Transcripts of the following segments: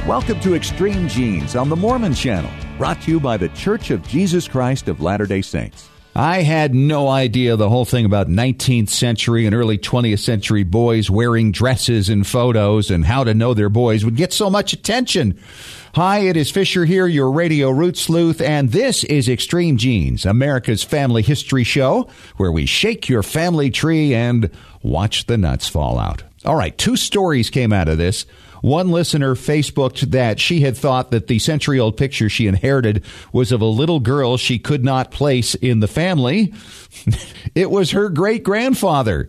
Welcome to Extreme Genes on the Mormon Channel, brought to you by the Church of Jesus Christ of Latter-day Saints. I had no idea the whole thing about 19th century and early 20th century boys wearing dresses in photos and how to know their boys would get so much attention. Hi, it is Fisher here, your radio root sleuth, and this is Extreme Genes, America's family history show, where we shake your family tree and watch the nuts fall out. All right, 2 stories came out of this. One listener Facebooked that she had thought that the century-old picture she inherited was of a little girl she could not place in the family. It was her great-grandfather.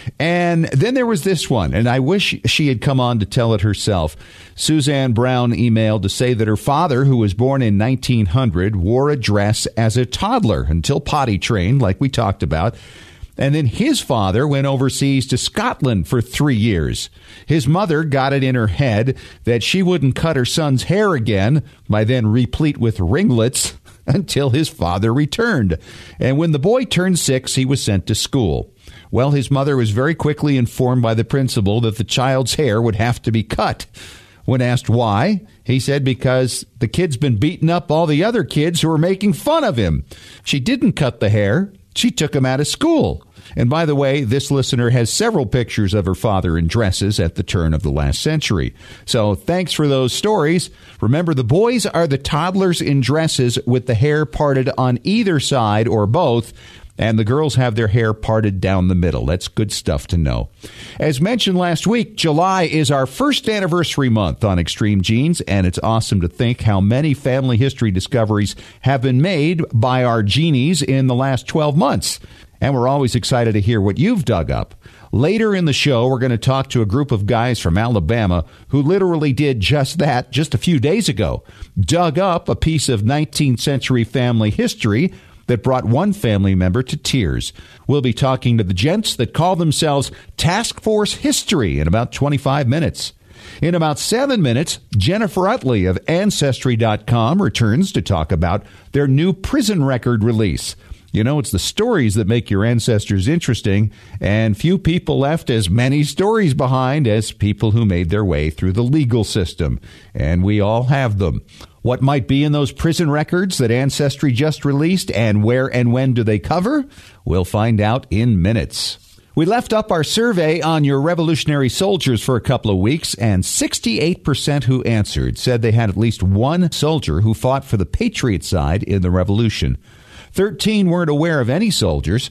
And then there was this one, and I wish she had come on to tell it herself. Suzanne Brown emailed to say that her father, who was born in 1900, wore a dress as a toddler until potty trained, like we talked about. And then his father went overseas to Scotland for 3 years. His mother got it in her head that she wouldn't cut her son's hair again, by then replete with ringlets, until his father returned. And when the boy turned 6, he was sent to school. Well, his mother was very quickly informed by the principal that the child's hair would have to be cut. When asked why, he said because the kid's been beating up all the other kids who were making fun of him. She didn't cut the hair. She took him out of school. And by the way, this listener has several pictures of her father in dresses at the turn of the last century. So thanks for those stories. Remember, the boys are the toddlers in dresses with the hair parted on either side or both, and the girls have their hair parted down the middle. That's good stuff to know. As mentioned last week, July is our first anniversary month on Extreme Genes, and it's awesome to think how many family history discoveries have been made by our genies in the last 12 months. And we're always excited to hear what you've dug up. Later in the show, we're going to talk to a group of guys from Alabama who literally did just that just a few days ago. Dug up a piece of 19th century family history that brought one family member to tears. We'll be talking to the gents that call themselves Task Force History in about 25 minutes. In about 7 minutes, Jennifer Utley of Ancestry.com returns to talk about their new prison record release. You know, it's the stories that make your ancestors interesting, and few people left as many stories behind as people who made their way through the legal system. And we all have them. What might be in those prison records that Ancestry just released, and where and when do they cover? We'll find out in minutes. We left up our survey on your Revolutionary soldiers for a couple of weeks, and 68% who answered said they had at least one soldier who fought for the Patriot side in the Revolution. 13 weren't aware of any soldiers,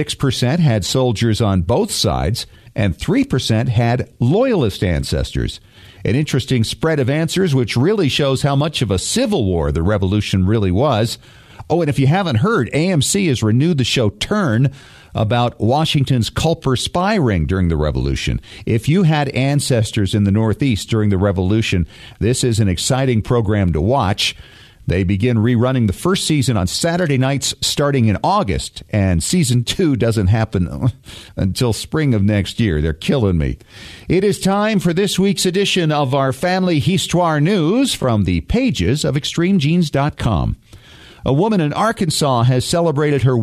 6% had soldiers on both sides, and 3% had loyalist ancestors. An interesting spread of answers, which really shows how much of a civil war the Revolution really was. Oh, and if you haven't heard, AMC has renewed the show Turn about Washington's Culper spy ring during the Revolution. If you had ancestors in the Northeast during the Revolution, this is an exciting program to watch. They begin rerunning the first season on Saturday nights starting in August, and season 2 doesn't happen until spring of next year. They're killing me. It is time for this week's edition of our Family Histoire News from the pages of ExtremeGenes.com. A woman in Arkansas has celebrated her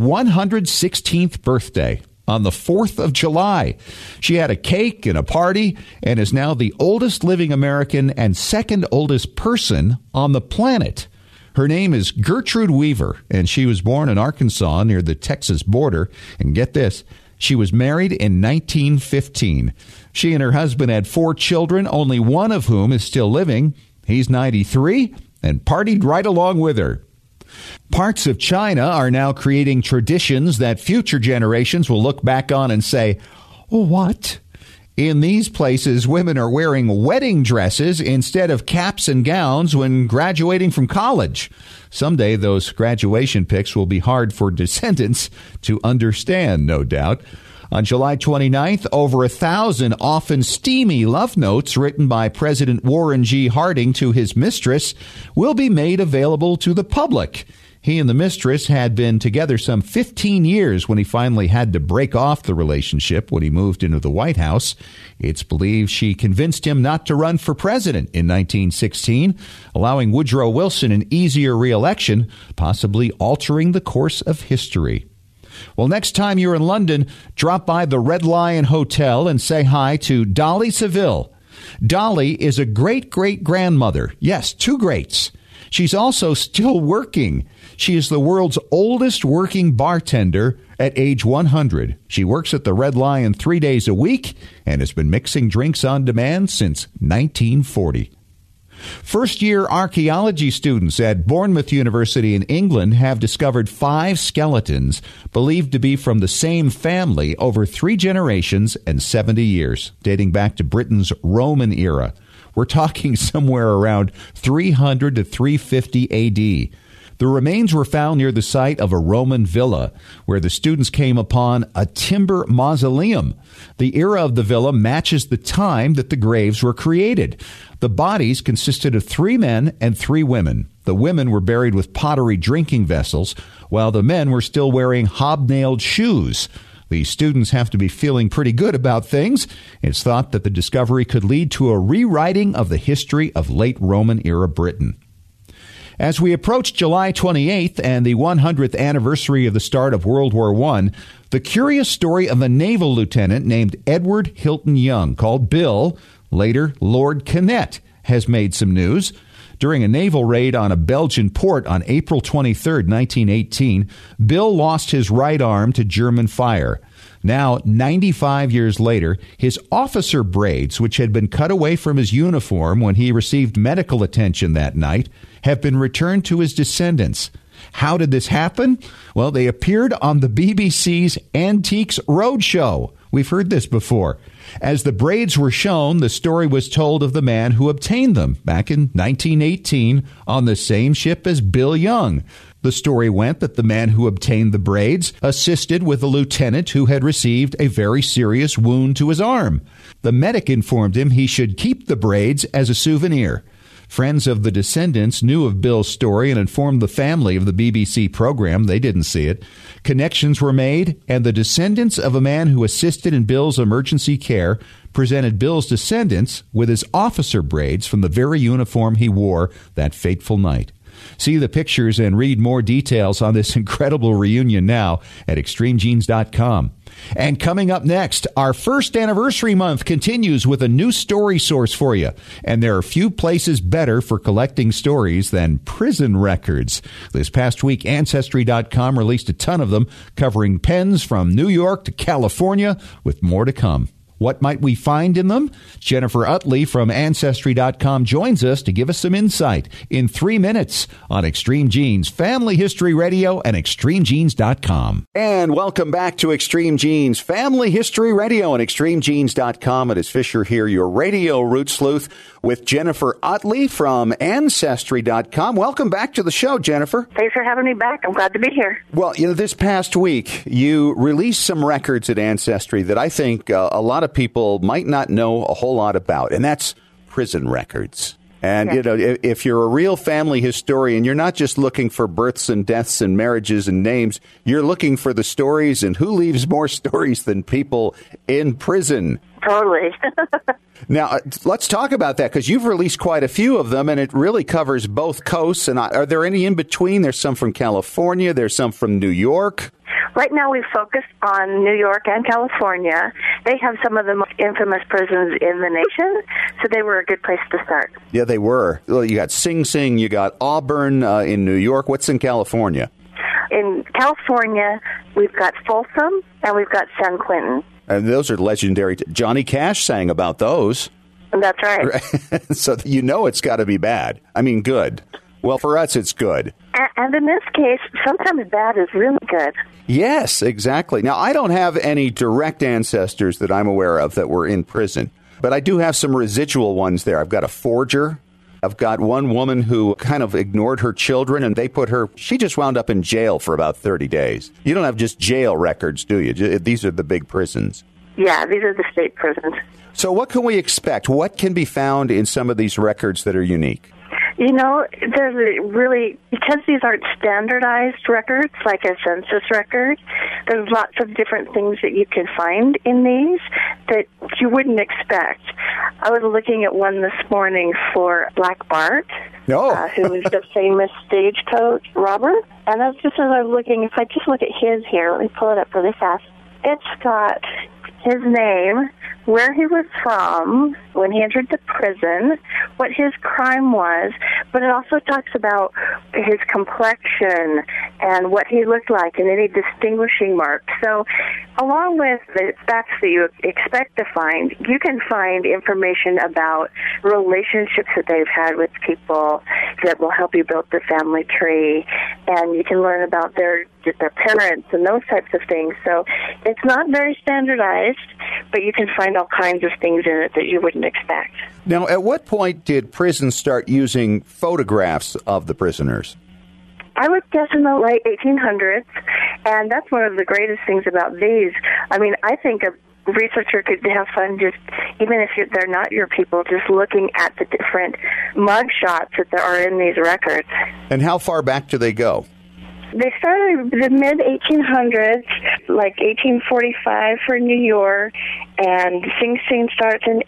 116th birthday on the 4th of July. She had a cake and a party and is now the oldest living American and second oldest person on the planet. Her name is Gertrude Weaver, and she was born in Arkansas near the Texas border. And get this, she was married in 1915. She and her husband had 4 children, only one of whom is still living. He's 93 and partied right along with her. Parts of China are now creating traditions that future generations will look back on and say, "Oh, what?" In these places, women are wearing wedding dresses instead of caps and gowns when graduating from college. Someday, those graduation pics will be hard for descendants to understand, no doubt. On July 29th, over 1,000 often steamy love notes written by President Warren G. Harding to his mistress will be made available to the public. He and the mistress had been together some 15 years when he finally had to break off the relationship when he moved into the White House. It's believed she convinced him not to run for president in 1916, allowing Woodrow Wilson an easier re-election, possibly altering the course of history. Well, next time you're in London, drop by the Red Lion Hotel and say hi to Dolly Seville. Dolly is a great-great-grandmother. Yes, 2 greats. She's also still working. She is the world's oldest working bartender at age 100. She works at the Red Lion 3 days a week and has been mixing drinks on demand since 1940. First-year archaeology students at Bournemouth University in England have discovered 5 skeletons believed to be from the same family over 3 generations and 70 years, dating back to Britain's Roman era. We're talking somewhere around 300 to 350 A.D. The remains were found near the site of a Roman villa, where the students came upon a timber mausoleum. The era of the villa matches the time that the graves were created. The bodies consisted of 3 men and 3 women. The women were buried with pottery drinking vessels, while the men were still wearing hobnailed shoes. The students have to be feeling pretty good about things. It's thought that the discovery could lead to a rewriting of the history of late Roman-era Britain. As we approach July 28th and the 100th anniversary of the start of World War I, the curious story of a naval lieutenant named Edward Hilton Young, called Bill, later Lord Kennet, has made some news. During a naval raid on a Belgian port on April 23, 1918, Bill lost his right arm to German fire. Now, 95 years later, his officer braids, which had been cut away from his uniform when he received medical attention that night, have been returned to his descendants. How did this happen? Well, they appeared on the BBC's Antiques Roadshow. We've heard this before. As the braids were shown, the story was told of the man who obtained them back in 1918 on the same ship as Bill Young. The story went that the man who obtained the braids assisted with a lieutenant who had received a very serious wound to his arm. The medic informed him he should keep the braids as a souvenir. Friends of the descendants knew of Bill's story and informed the family of the BBC program. They didn't see it. Connections were made, and the descendants of a man who assisted in Bill's emergency care presented Bill's descendants with his officer braids from the very uniform he wore that fateful night. See the pictures and read more details on this incredible reunion now at extremegenes.com. And coming up next, our first anniversary month continues with a new story source for you. And there are few places better for collecting stories than prison records. This past week, Ancestry.com released a ton of them, covering pens from New York to California, with more to come. What might we find in them? Jennifer Utley from Ancestry.com joins us to give us some insight in 3 minutes on Extreme Genes, Family History Radio, and ExtremeGenes.com. And welcome back to Extreme Genes, Family History Radio, and ExtremeGenes.com. It is Fisher here, your radio root sleuth, with Jennifer Utley from Ancestry.com. Welcome back to the show, Jennifer. Thanks for having me back. I'm glad to be here. Well, this past week, you released some records at Ancestry that I think a lot of people might not know a whole lot about, and that's prison records. And, yes. If you're a real family historian, you're not just looking for births and deaths and marriages and names. You're looking for the stories, and who leaves more stories than people in prison? Totally. Now, let's talk about that, because you've released quite a few of them, and it really covers both coasts. And are there any in between? There's some from California. There's some from New York. Right now we focus on New York and California. They have some of the most infamous prisons in the nation, so they were a good place to start. Yeah, they were. Well, you got Sing Sing, you got Auburn in New York. What's in California? In California, we've got Folsom and we've got San Quentin. And those are legendary. Johnny Cash sang about those. That's right. So it's got to be bad. I mean, good. Well, for us, it's good. And in this case, sometimes bad is really good. Yes, exactly. Now, I don't have any direct ancestors that I'm aware of that were in prison, but I do have some residual ones there. I've got a forger. I've got one woman who kind of ignored her children, and she just wound up in jail for about 30 days. You don't have just jail records, do you? These are the big prisons. Yeah, these are the state prisons. So what can we expect? What can be found in some of these records that are unique? There's really, because these aren't standardized records like a census record, there's lots of different things that you can find in these that you wouldn't expect. I was looking at one this morning for Black Bart, who was the famous stagecoach robber. And that's just as I was looking, if I just look at his here, let me pull it up really fast. It's got his name, where he was from when he entered the prison, what his crime was, but it also talks about his complexion and what he looked like and any distinguishing marks. So along with the facts that you expect to find, you can find information about relationships that they've had with people that will help you build the family tree, and you can learn about their parents and those types of things. So it's not very standardized, but you can find all kinds of things in it that you wouldn't expect. Now, at what point did prisons start using photographs of the prisoners? I would guess in the late 1800s, and that's one of the greatest things about these. I mean, I think a researcher could have fun just, even if they're not your people, just looking at the different mug shots that there are in these records. And how far back do they go? They started the mid-1800s, like 1845 for New York, and Sing Sing starts in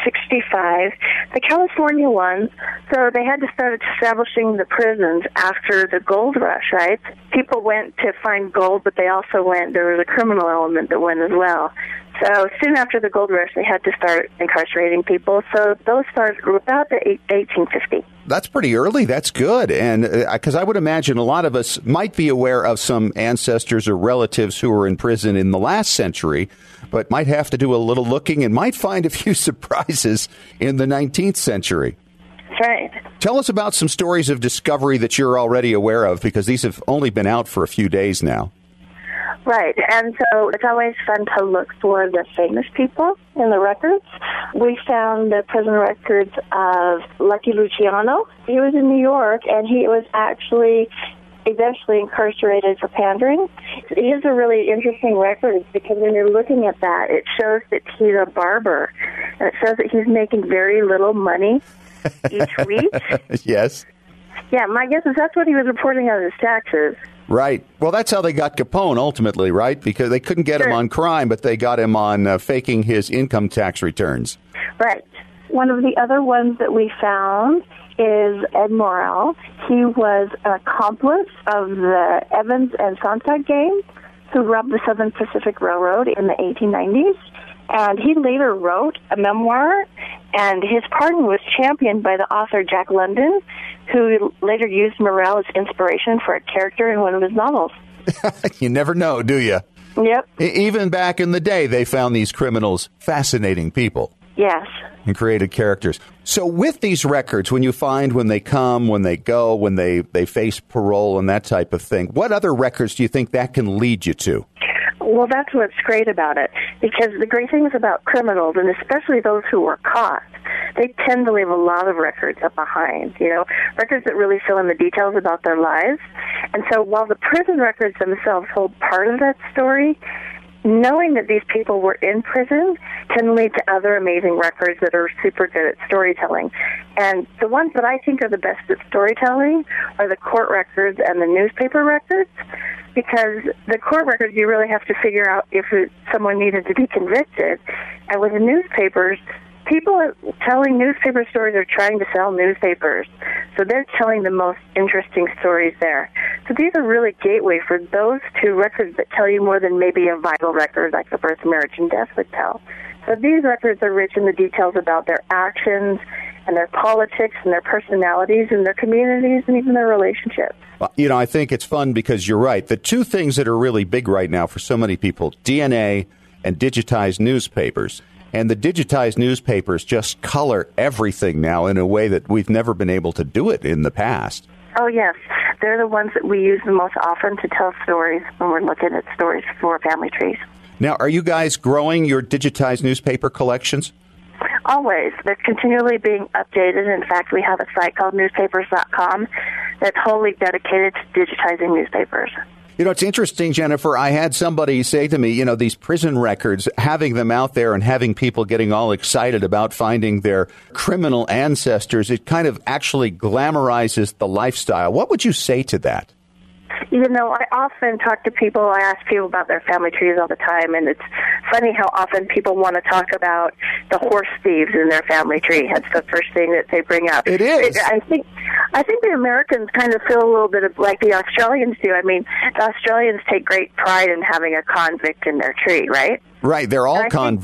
1865. The California ones, so they had to start establishing the prisons after the gold rush, right? People went to find gold, but they also there was a criminal element that went as well. So soon after the gold rush, they had to start incarcerating people. So those started about the 1850. That's pretty early. That's good. And because I would imagine a lot of us might be aware of some ancestors or relatives who were in prison in the last century, but might have to do a little looking and might find a few surprises in the 19th century. That's right. Tell us about some stories of discovery that you're already aware of, because these have only been out for a few days now. Right, and so it's always fun to look for the famous people in the records. We found the prison records of Lucky Luciano. He was in New York, and he was actually eventually incarcerated for pandering. It is a really interesting record because when you're looking at that, it shows that he's a barber, and it shows that he's making very little money each week. Yes. Yeah, my guess is that's what he was reporting on his taxes. Right. Well, that's how they got Capone ultimately, right? Because they couldn't get him on crime, but they got him on faking his income tax returns. Right. One of the other ones that we found is Ed Morrell. He was an accomplice of the Evans and Sontag gang who robbed the Southern Pacific Railroad in the 1890s. And he later wrote a memoir, and his pardon was championed by the author Jack London, who later used Morrell as inspiration for a character in one of his novels. You never know, do you? Yep. Even back in the day, they found these criminals fascinating people. Yes. And created characters. So with these records, when you find when they come, when they go, when they face parole and that type of thing, what other records do you think that can lead you to? Well, that's what's great about it, because the great thing is about criminals, and especially those who were caught, they tend to leave a lot of records up behind, records that really fill in the details about their lives. And so while the prison records themselves hold part of that story, knowing that these people were in prison can lead to other amazing records that are super good at storytelling. And the ones that I think are the best at storytelling are the court records and the newspaper records, because the court records, you really have to figure out if someone needed to be convicted. And with the newspapers, people are telling newspaper stories are trying to sell newspapers. So they're telling the most interesting stories there. So these are really gateway for those two records that tell you more than maybe a vital record like the birth, marriage, and death would tell. So these records are rich in the details about their actions and their politics and their personalities and their communities and even their relationships. Well, I think it's fun because you're right. The two things that are really big right now for so many people, DNA and digitized newspapers. And the digitized newspapers just color everything now in a way that we've never been able to do it in the past. Oh, yes. They're the ones that we use the most often to tell stories when we're looking at stories for family trees. Now, are you guys growing your digitized newspaper collections? Always. They're continually being updated. In fact, we have a site called newspapers.com that's wholly dedicated to digitizing newspapers. It's interesting, Jennifer. I had somebody say to me, these prison records, having them out there and having people getting all excited about finding their criminal ancestors, it kind of actually glamorizes the lifestyle. What would you say to that? I often talk to people, I ask people about their family trees all the time, and it's funny how often people want to talk about the horse thieves in their family tree. That's the first thing that they bring up. It is. I think the Americans kind of feel a little bit like the Australians do. I mean, the Australians take great pride in having a convict in their tree, right? Right, they're all convicts.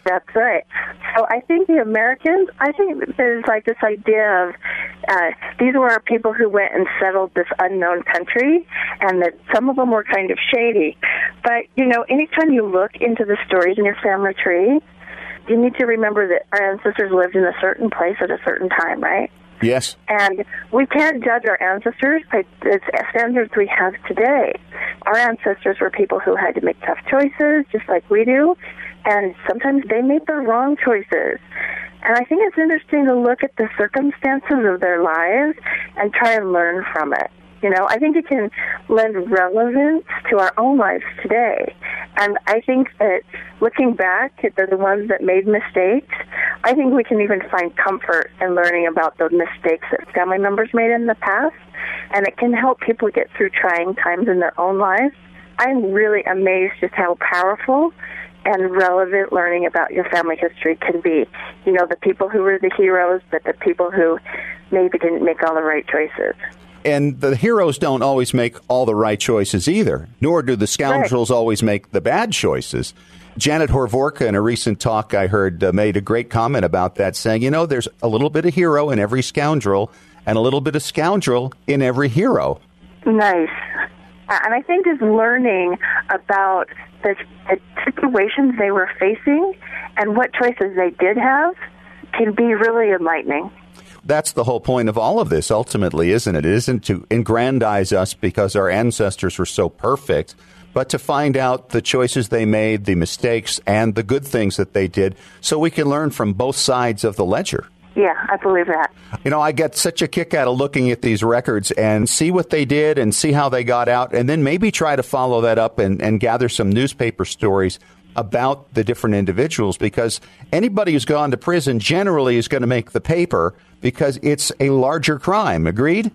That's right. So I think the Americans, there's like this idea of these were people who went and settled this unknown country, and that some of them were kind of shady. But, anytime you look into the stories in your family tree, you need to remember that our ancestors lived in a certain place at a certain time, right? Yes. And we can't judge our ancestors by the standards we have today. Our ancestors were people who had to make tough choices, just like we do, and sometimes they made the wrong choices. And I think it's interesting to look at the circumstances of their lives and try and learn from it. I think it can lend relevance to our own lives today. And I think that looking back at the ones that made mistakes, I think we can even find comfort in learning about the mistakes that family members made in the past, and it can help people get through trying times in their own lives. I'm really amazed just how powerful and relevant learning about your family history can be. The people who were the heroes, but the people who maybe didn't make all the right choices. And the heroes don't always make all the right choices either, nor do the scoundrels always make the bad choices. Janet Horvorka, in a recent talk I heard, made a great comment about that, saying, there's a little bit of hero in every scoundrel and a little bit of scoundrel in every hero. Nice. And I think just learning about the situations they were facing and what choices they did have can be really enlightening. That's the whole point of all of this, ultimately, isn't it? It isn't to aggrandize us because our ancestors were so perfect, but to find out the choices they made, the mistakes, and the good things that they did, so we can learn from both sides of the ledger. Yeah, I believe that. I get such a kick out of looking at these records and see what they did and see how they got out, and then maybe try to follow that up and gather some newspaper stories about the different individuals, because anybody who's gone to prison generally is going to make the paper because it's a larger crime. Agreed?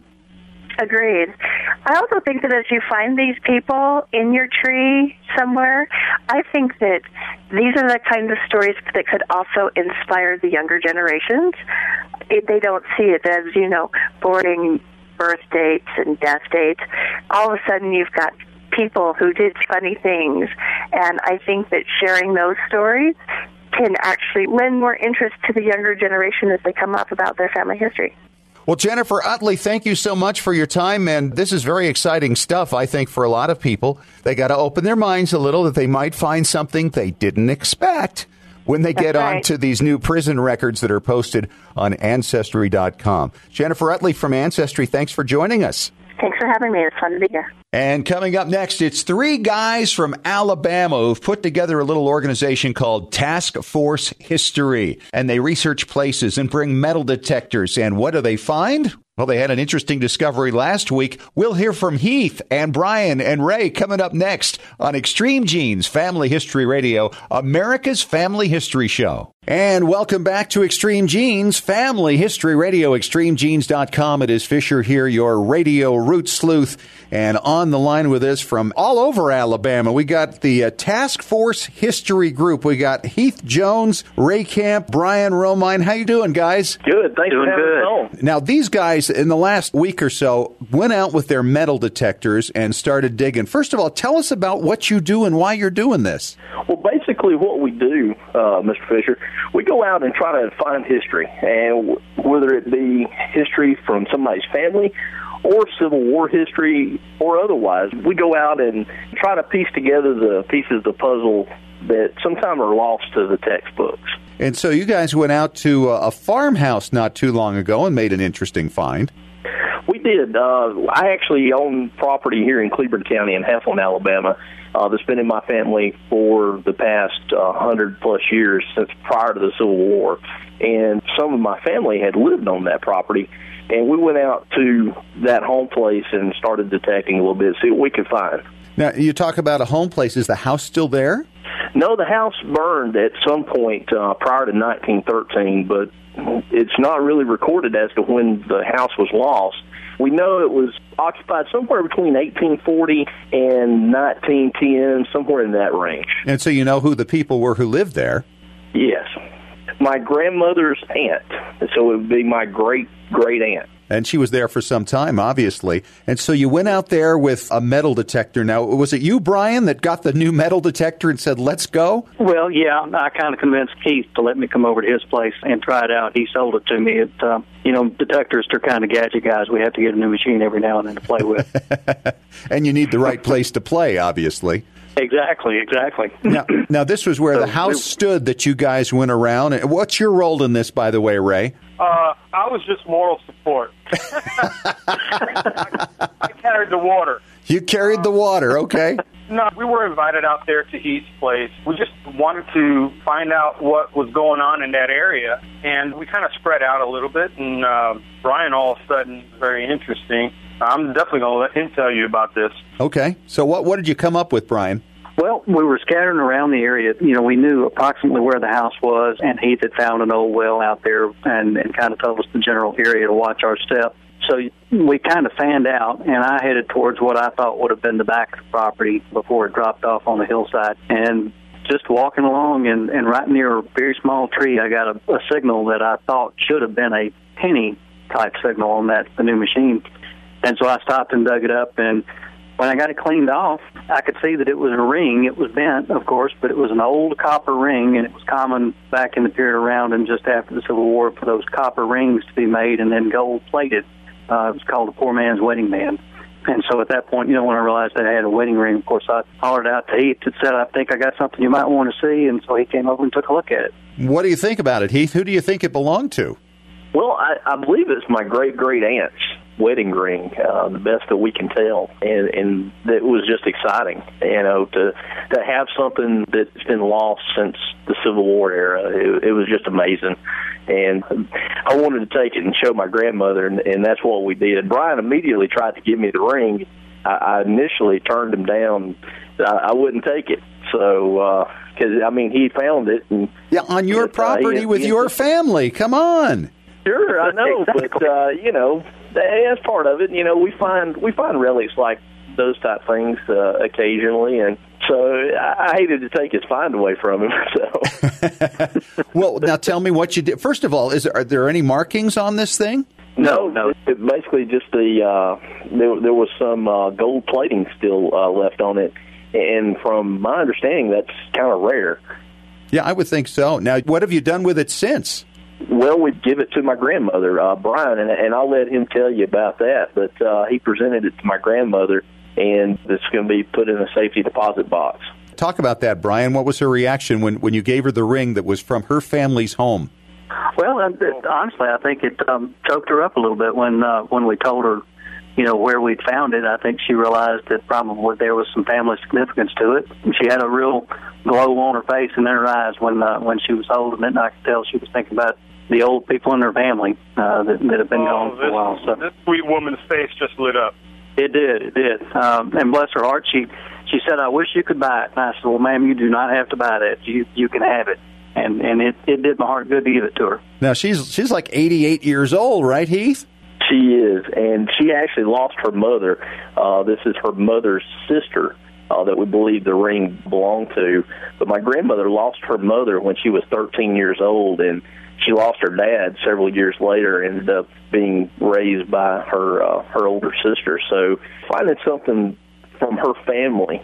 Agreed. I also think that as you find these people in your tree somewhere, I think that these are the kind of stories that could also inspire the younger generations. They don't see it as, boarding birth dates and death dates. All of a sudden you've got people who did funny things, and I think that sharing those stories can actually lend more interest to the younger generation as they come up about their family history. Well, Jennifer Utley, thank you so much for your time, and this is very exciting stuff, I think, for a lot of people. They got to open their minds a little that they might find something they didn't expect when they get on to these new prison records that are posted on Ancestry.com. Jennifer Utley from Ancestry, thanks for joining us. Thanks for having me. It's fun to be here. And coming up next, it's three guys from Alabama who've put together a little organization called Task Force History. And they research places and bring metal detectors. And what do they find? Well, they had an interesting discovery last week. We'll hear from Heath and Brian and Ray coming up next on Extreme Genes Family History Radio, America's Family History Show. And welcome back to Extreme Genes Family History Radio, extremegenes.com. It is Fisher here, your radio root sleuth. And on the line with us from all over Alabama, we got the Task Force History Group. We got Heath Jones, Ray Camp, Brian Romine. How you doing, guys? Good. Thanks for having us on. Now, these guys, in the last week or so, went out with their metal detectors and started digging. First of all, tell us about what you do and why you're doing this. Well, basically what we do, Mr. Fisher, we go out and try to find history, and whether it be history from somebody's family or Civil War history or otherwise, we go out and try to piece together the pieces of the puzzle that sometimes are lost to the textbooks. And so you guys went out to a farmhouse not too long ago and made an interesting find. We did. I actually own property here in Cleburne County in Heflin, Alabama, that's been in my family for the past 100-plus years, since prior to the Civil War. And some of my family had lived on that property, and we went out to that home place and started detecting a little bit, see what we could find. Now, you talk about a home place. Is the house still there? No, the house burned at some point prior to 1913, but it's not really recorded as to when the house was lost. We know it was occupied somewhere between 1840 and 1910, somewhere in that range. And so you know who the people were who lived there? Yes. My grandmother's aunt, so it would be my great-great-aunt. And she was there for some time, obviously. And so you went out there with a metal detector. Now, was it you, Brian, that got the new metal detector and said, let's go? Well, yeah, I kind of convinced Keith to let me come over to his place and try it out. He sold it to me. Detectors are kind of gadget guys. We have to get a new machine every now and then to play with. And you need the right place to play, obviously. Exactly. Now, this was where the house stood that you guys went around. What's your role in this, by the way, Ray? I was just moral support. I carried the water. You carried the water, okay. No, we were invited out there to Heath's place. We just wanted to find out what was going on in that area, and we kind of spread out a little bit, and Brian all of a sudden was very interesting. I'm definitely going to let him tell you about this. Okay. So what did you come up with, Brian? Well, we were scattering around the area. We knew approximately where the house was, and Heath had found an old well out there and kind of told us the general area to watch our step. So we kind of fanned out, and I headed towards what I thought would have been the back of the property before it dropped off on the hillside. And just walking along, and right near a very small tree, I got a signal that I thought should have been a penny-type signal on the new machine. And so I stopped and dug it up, and when I got it cleaned off, I could see that it was a ring. It was bent, of course, but it was an old copper ring, and it was common back in the period around and just after the Civil War for those copper rings to be made and then gold-plated. It was called a poor man's wedding band. And so at that point, when I realized that I had a wedding ring, of course, I hollered out to Heath and said, I think I got something you might want to see, and so he came over and took a look at it. What do you think about it, Heath? Who do you think it belonged to? Well, I believe it's my great-great-aunt's wedding ring, the best that we can tell, and it was just exciting, to have something that's been lost since the Civil War era. It was just amazing, and I wanted to take it and show my grandmother, and that's what we did. Brian immediately tried to give me the ring. I initially turned him down. I wouldn't take it, so because he found it, and on your property with your family. Come on. Sure, I know, exactly. But that's part of it. We find relics like those type things occasionally, and so I hated to take his find away from him. So, well, now tell me what you did. First of all, are there any markings on this thing? No. It basically just there was some gold plating still left on it, and from my understanding, that's kind of rare. Yeah, I would think so. Now, what have you done with it since? Well, we'd give it to my grandmother, Brian, and I'll let him tell you about that. But he presented it to my grandmother, and it's going to be put in a safety deposit box. Talk about that, Brian. What was her reaction when you gave her the ring that was from her family's home? Well, honestly, I think it choked her up a little bit when we told her, where we'd found it. I think she realized that probably there was some family significance to it. She had a real glow on her face and in her eyes when she was holding it, and I could tell she was thinking about the old people in her family that have been gone for a while. So this sweet woman's face just lit up. It did. And bless her heart, she said, I wish you could buy it. And I said, well, ma'am, you do not have to buy that. You can have it. And it did my heart good to give it to her. Now, she's like 88 years old, right, Heath? She is, and she actually lost her mother. This is her mother's sister that we believe the ring belonged to. But my grandmother lost her mother when she was 13 years old, and she lost her dad several years later, ended up being raised by her older sister. So finding something from her family,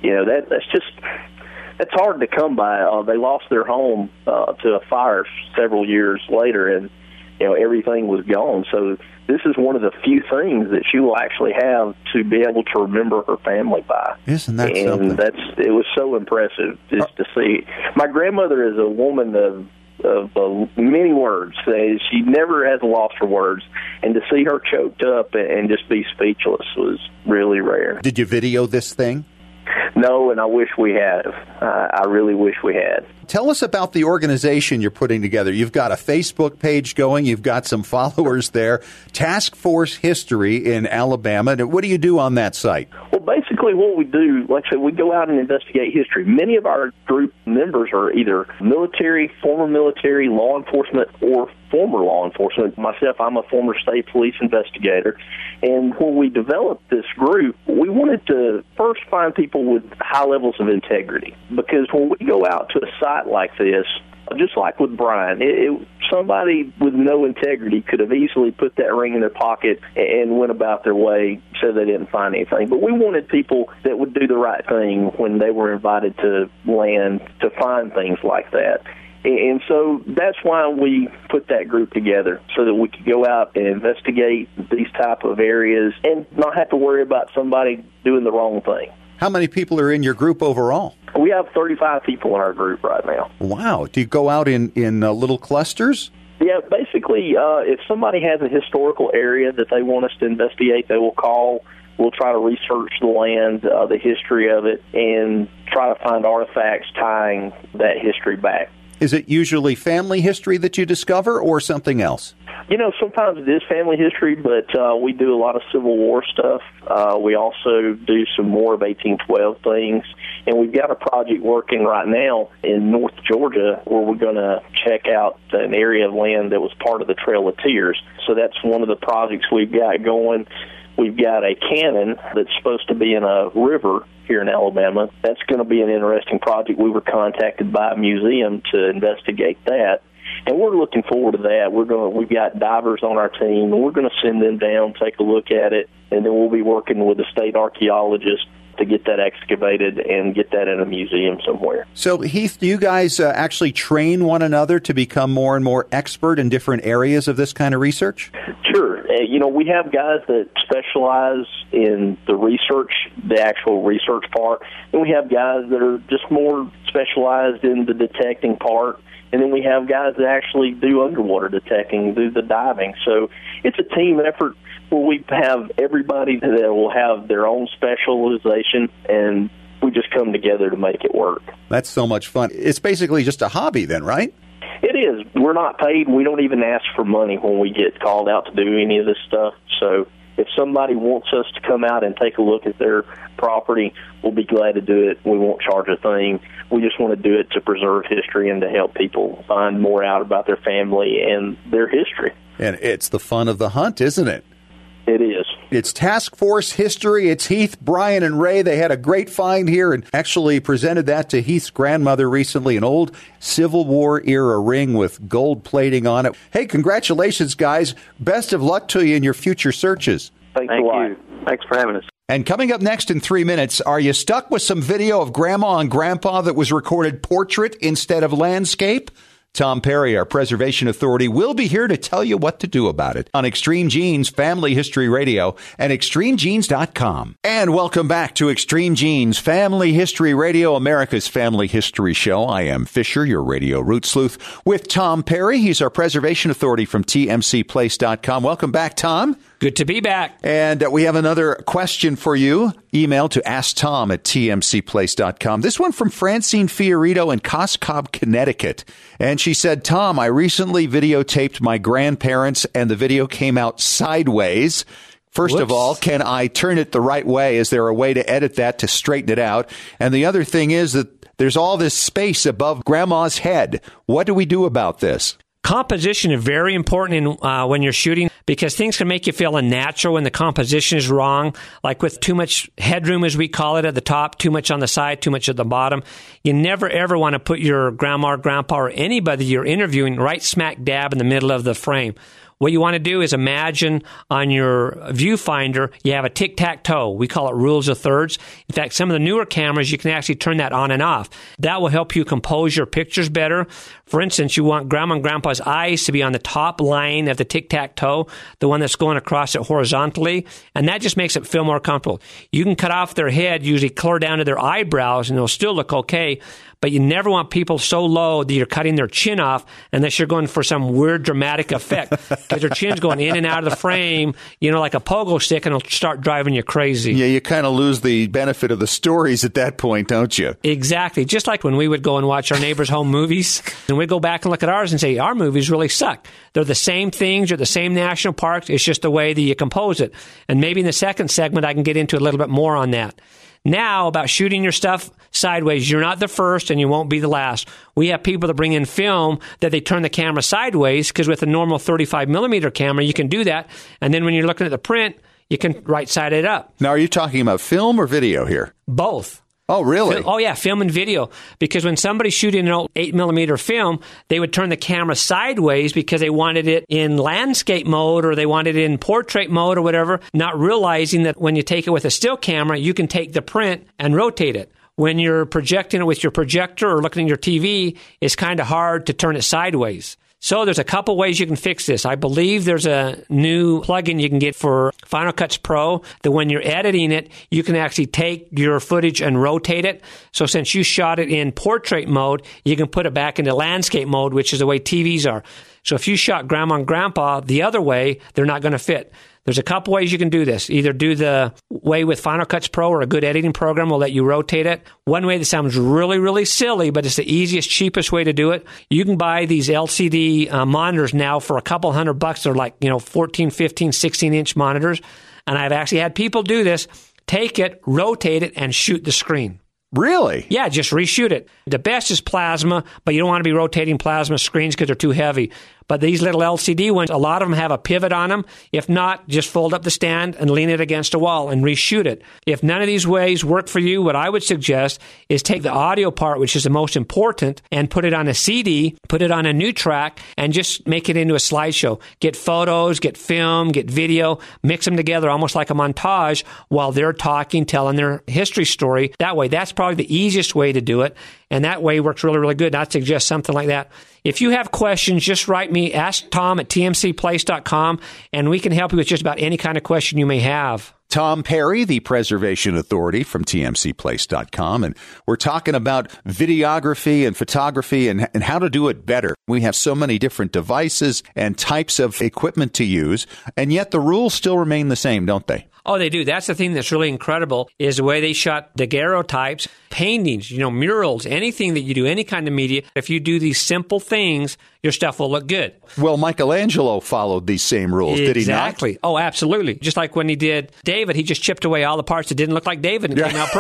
that's hard to come by. They lost their home to a fire several years later, and everything was gone. So this is one of the few things that she will actually have to be able to remember her family by. Isn't that something? And it was so impressive just to see. My grandmother is a woman of many words. She never has lost her words, and to see her choked up and just be speechless was really rare. Did you video this thing? No, and I wish we had. I really wish we had. Tell us about the organization you're putting together. You've got a Facebook page going. You've got some followers there. Task Force History in Alabama. What do you do on that site? Well, basically what we do, like I said, we go out and investigate history. Many of our group members are either military, former military, law enforcement, or former law enforcement. Myself, I'm a former state police investigator. And when we developed this group, we wanted to first find people with high levels of integrity. Because when we go out to a site like this, just like with Brian, somebody with no integrity could have easily put that ring in their pocket and went about their way so they didn't find anything. But we wanted people that would do the right thing when they were invited to land to find things like that. And so that's why we put that group together, so that we could go out and investigate these type of areas and not have to worry about somebody doing the wrong thing. How many people are in your group overall? We have 35 people in our group right now. Wow. Do you go out in little clusters? Yeah, basically, if somebody has a historical area that they want us to investigate, they will call. We'll try to research the land, the history of it, and try to find artifacts tying that history back. Is it usually family history that you discover or something else? Sometimes it is family history, but we do a lot of Civil War stuff. We also do some more of 1812 things. And we've got a project working right now in North Georgia where we're going to check out an area of land that was part of the Trail of Tears. So that's one of the projects we've got going. We've got a cannon that's supposed to be in a river here in Alabama. That's going to be an interesting project. We were contacted by a museum to investigate that, and we're looking forward to that. We've got divers on our team, and we're going to send them down, take a look at it, and then we'll be working with a state archaeologist to get that excavated and get that in a museum somewhere. So, Heath, do you guys actually train one another to become more and more expert in different areas of this kind of research? Sure. We have guys that specialize in the research, the actual research part, and we have guys that are just more specialized in the detecting part, and then we have guys that actually do underwater detecting, do the diving. So it's a team effort where we have everybody that will have their own specialization, and we just come together to make it work. That's so much fun. It's basically just a hobby then, right? It is. We're not paid. We don't even ask for money when we get called out to do any of this stuff. So if somebody wants us to come out and take a look at their property, we'll be glad to do it. We won't charge a thing. We just want to do it to preserve history and to help people find more out about their family and their history. And it's the fun of the hunt, isn't it? It is. It's Task Force History. It's Heath, Brian, and Ray. They had a great find here and actually presented that to Heath's grandmother recently, an old Civil War-era ring with gold plating on it. Hey, congratulations, guys. Best of luck to you in your future searches. Thank you. Thanks for having us. And coming up next in 3 minutes, are you stuck with some video of Grandma and Grandpa that was recorded portrait instead of landscape? Tom Perry, our preservation authority, will be here to tell you what to do about it on Extreme Genes Family History Radio and ExtremeGenes.com. And welcome back to Extreme Genes Family History Radio, America's family history show. I am Fisher, your radio root sleuth, with Tom Perry. He's our preservation authority from TMCplace.com. Welcome back, Tom. Good to be back. And we have another question for you. Email to asktom@tmcplace.com. This one from Francine Fiorito in Coscob, Connecticut. And she said, Tom, I recently videotaped my grandparents and the video came out sideways. First of all, can I turn it the right way? Is there a way to edit that to straighten it out? And the other thing is that there's all this space above Grandma's head. What do we do about this? Composition is very important when you're shooting because things can make you feel unnatural when the composition is wrong, like with too much headroom, as we call it, at the top, too much on the side, too much at the bottom. You never, ever want to put your grandma or grandpa or anybody you're interviewing right smack dab in the middle of the frame. What you want to do is imagine on your viewfinder, you have a tic-tac-toe. We call it rules of thirds. In fact, some of the newer cameras, you can actually turn that on and off. That will help you compose your pictures better. For instance, you want Grandma and Grandpa's eyes to be on the top line of the tic-tac-toe, the one that's going across it horizontally, and that just makes it feel more comfortable. You can cut off their head, usually clear down to their eyebrows, and it'll still look okay. But you never want people so low that you're cutting their chin off unless you're going for some weird dramatic effect. Because their chin's going in and out of the frame, like a pogo stick, and it'll start driving you crazy. Yeah, you kind of lose the benefit of the stories at that point, don't you? Exactly. Just like when we would go and watch our neighbors' home movies, and we'd go back and look at ours and say, our movies really suck. They're the same things, they're the same national parks, it's just the way that you compose it. And maybe in the second segment, I can get into a little bit more on that. Now, about shooting your stuff sideways, you're not the first and you won't be the last. We have people that bring in film that they turn the camera sideways because with a normal 35mm camera, you can do that. And then when you're looking at the print, you can right-side it up. Now, are you talking about film or video here? Both. Oh, really? Oh, yeah, film and video. Because when somebody's shooting an old 8mm film, they would turn the camera sideways because they wanted it in landscape mode or they wanted it in portrait mode or whatever, not realizing that when you take it with a still camera, you can take the print and rotate it. When you're projecting it with your projector or looking at your TV, it's kind of hard to turn it sideways. So there's a couple ways you can fix this. I believe there's a new plugin you can get for Final Cuts Pro that when you're editing it, you can actually take your footage and rotate it. So since you shot it in portrait mode, you can put it back into landscape mode, which is the way TVs are. So if you shot Grandma and Grandpa the other way, they're not going to fit. There's a couple ways you can do this. Either do the way with Final Cuts Pro or a good editing program will let you rotate it. One way that sounds really, really silly, but it's the easiest, cheapest way to do it. You can buy these LCD monitors now for a couple $100. They're like, 14, 15, 16-inch monitors. And I've actually had people do this. Take it, rotate it, and shoot the screen. Really? Yeah, just reshoot it. The best is plasma, but you don't want to be rotating plasma screens because they're too heavy. But these little LCD ones, a lot of them have a pivot on them. If not, just fold up the stand and lean it against a wall and reshoot it. If none of these ways work for you, what I would suggest is take the audio part, which is the most important, and put it on a CD, put it on a new track, and just make it into a slideshow. Get photos, get film, get video, mix them together almost like a montage while they're talking, telling their history story. That way, that's probably the easiest way to do it. And that way works really, really good. And I'd suggest something like that. If you have questions, just write me, ask Tom at tmcplace.com, and we can help you with just about any kind of question you may have. Tom Perry, the Preservation Authority from tmcplace.com. And we're talking about videography and photography and how to do it better. We have so many different devices and types of equipment to use, and yet the rules still remain the same, don't they? Oh, they do. That's the thing that's really incredible is the way they shot daguerreotypes, paintings, murals, anything that you do, any kind of media. If you do these simple things, your stuff will look good. Well, Michelangelo followed these same rules, did he not? Exactly. Oh, absolutely. Just like when he did David, he just chipped away all the parts that didn't look like David and it came out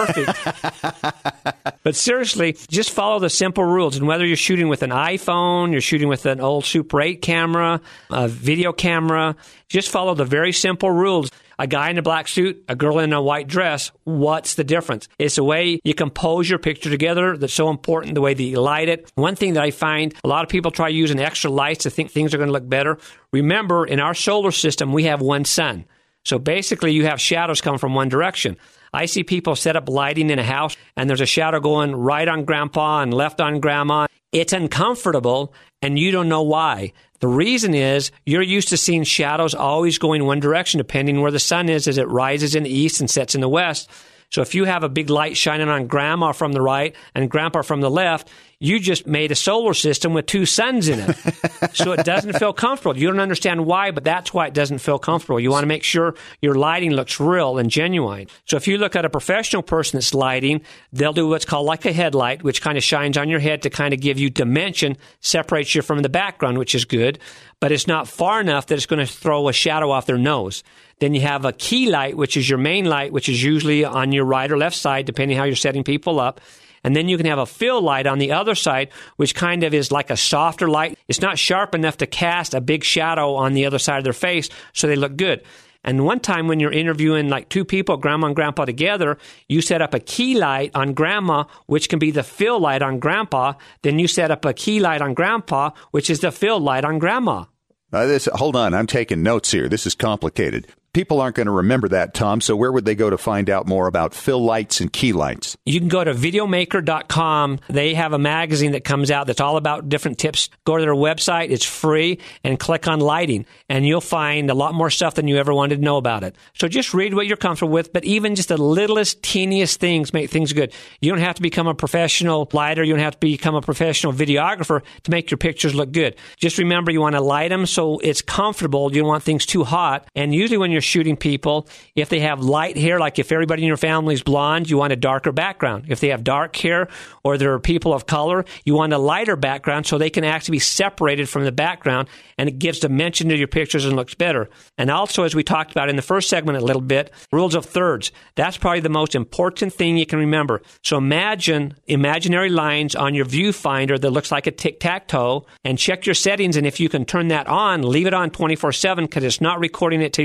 perfect. But seriously, just follow the simple rules. And whether you're shooting with an iPhone, you're shooting with an old Super 8 camera, a video camera, just follow the very simple rules. A guy in a black suit, a girl in a white dress, what's the difference? It's the way you compose your picture together that's so important, the way that you light it. One thing that I find, a lot of people try using extra lights to think things are going to look better. Remember, in our solar system, we have one sun. So basically, you have shadows come from one direction. I see people set up lighting in a house, and there's a shadow going right on Grandpa and left on Grandma. It's uncomfortable, and you don't know why. The reason is you're used to seeing shadows always going one direction, depending where the sun is as it rises in the east and sets in the west. So if you have a big light shining on Grandma from the right and Grandpa from the left, you just made a solar system with two suns in it. So it doesn't feel comfortable. You don't understand why, but that's why it doesn't feel comfortable. You want to make sure your lighting looks real and genuine. So if you look at a professional person that's lighting, they'll do what's called like a headlight, which kind of shines on your head to kind of give you dimension, separates you from the background, which is good, but it's not far enough that it's going to throw a shadow off their nose. Then you have a key light, which is your main light, which is usually on your right or left side, depending how you're setting people up. And then you can have a fill light on the other side, which kind of is like a softer light. It's not sharp enough to cast a big shadow on the other side of their face, so they look good. And one time when you're interviewing like two people, Grandma and Grandpa together, you set up a key light on Grandma, which can be the fill light on Grandpa. Then you set up a key light on Grandpa, which is the fill light on Grandma. Hold on, I'm taking notes here. This is complicated. People aren't going to remember that, Tom, so where would they go to find out more about fill lights and key lights? You can go to videomaker.com. They have a magazine that comes out that's all about different tips. Go to their website. It's free, and click on lighting, and you'll find a lot more stuff than you ever wanted to know about it. So just read what you're comfortable with, but even just the littlest, teeniest things make things good. You don't have to become a professional lighter. You don't have to become a professional videographer to make your pictures look good. Just remember, you want to light them so it's comfortable. You don't want things too hot, and usually when you're shooting people, if they have light hair, like if everybody in your family is blonde, you want a darker background. If they have dark hair or they're people of color, you want a lighter background so they can actually be separated from the background, and it gives dimension to your pictures and looks better. And also, as we talked about in the first segment a little bit, rules of thirds. That's probably the most important thing you can remember. So imagine imaginary lines on your viewfinder that looks like a tic-tac-toe, and check your settings, and if you can turn that on, leave it on 24/7 because it's not recording it to your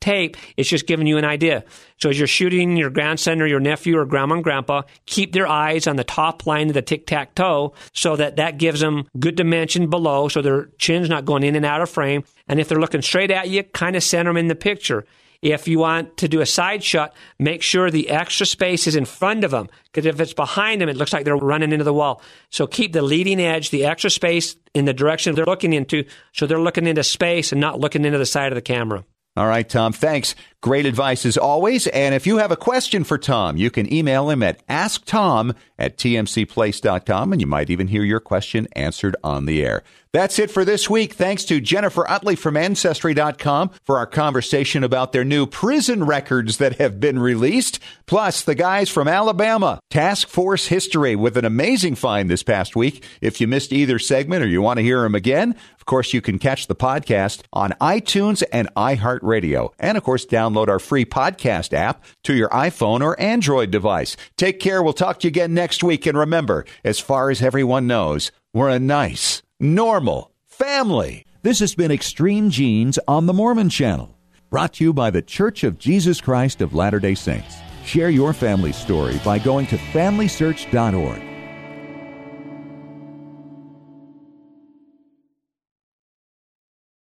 tape, it's just giving you an idea. So as you're shooting your grandson or your nephew or grandma and grandpa, keep their eyes on the top line of the tic-tac-toe so that gives them good dimension below so their chin's not going in and out of frame. And if they're looking straight at you, kind of center them in the picture. If you want to do a side shot, make sure the extra space is in front of them, because if it's behind them, it looks like they're running into the wall. So keep the leading edge, the extra space in the direction they're looking into, so they're looking into space and not looking into the side of the camera. All right, Tom, thanks. Great advice as always. And if you have a question for Tom, you can email him at asktom@tmcplace.com, and you might even hear your question answered on the air. That's it for this week. Thanks to Jennifer Utley from Ancestry.com for our conversation about their new prison records that have been released. Plus, the guys from Alabama, Task Force History, with an amazing find this past week. If you missed either segment or you want to hear them again, of course, you can catch the podcast on iTunes and iHeartRadio. And, of course, download our free podcast app to your iPhone or Android device. Take care. We'll talk to you again next week. And remember, as far as everyone knows, we're a nice, normal family. This has been Extreme Genes on the Mormon Channel, brought to you by the Church of Jesus Christ of Latter-day Saints. Share your family story by going to FamilySearch.org.